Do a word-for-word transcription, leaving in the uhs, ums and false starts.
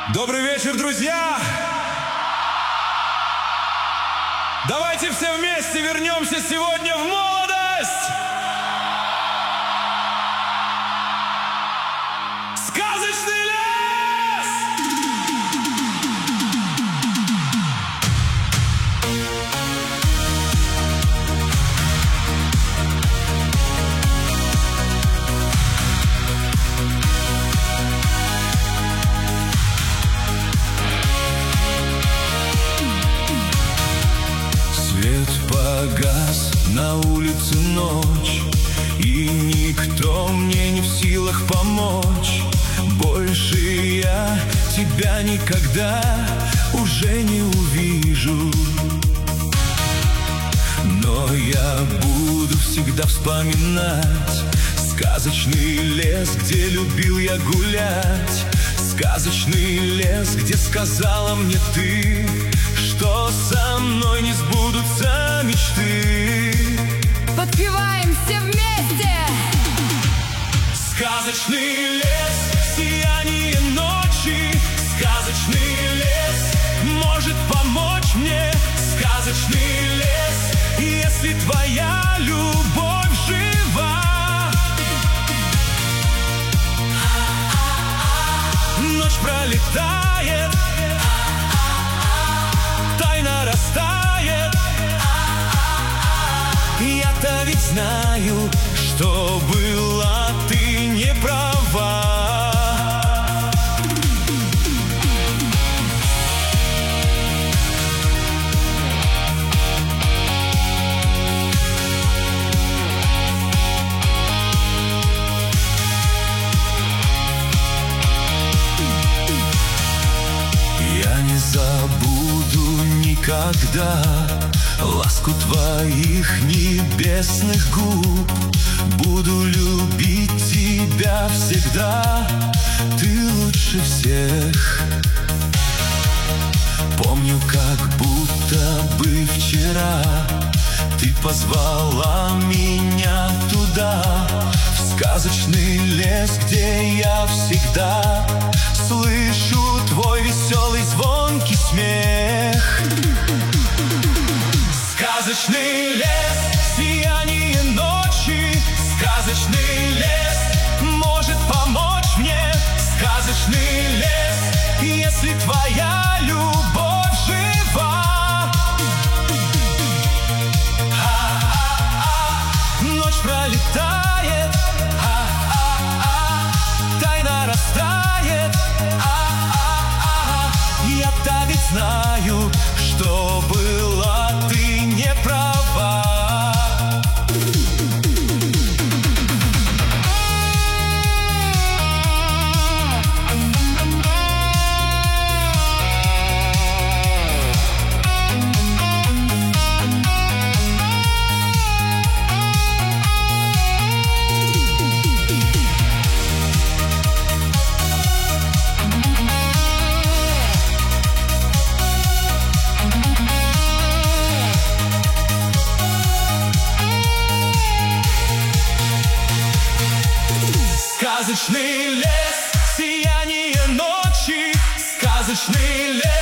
Добрый вечер, друзья! Давайте все вместе вернемся сегодня в молодость! Сказочный лес! Свет погас, на улице ночь, и никто мне не в силах помочь. Больше я тебя никогда уже не увижу, но я буду всегда вспоминать сказочный лес, где любил я гулять. Сказочный лес, где сказала мне ты, что со мной не сбудутся мечты. Подпеваем все вместе! Сказочный лес, сияние ночи. Сказочный лес может помочь мне. Сказочный лес, если твоя любовь жива. Ночь пролетает, тайна растает. Я-то ведь знаю, что была ты не права. Я не забуду никогда ласку твоих небесных губ. Буду любить тебя всегда, ты лучше всех. Помню, как будто бы вчера ты позвала меня туда, в сказочный лес, где я всегда слышу твой веселый звонкий смех. Сказочный лес, сияние ночи. Сказочный лес может помочь мне. Сказочный лес, если твоя любовь жива. А-а-а, ночь пролетает, а-а-а, тайна растает. А-а-а, я-то ведь знаю, что была ты не права. Сказочный лес, сияние ночи. Сказочный лес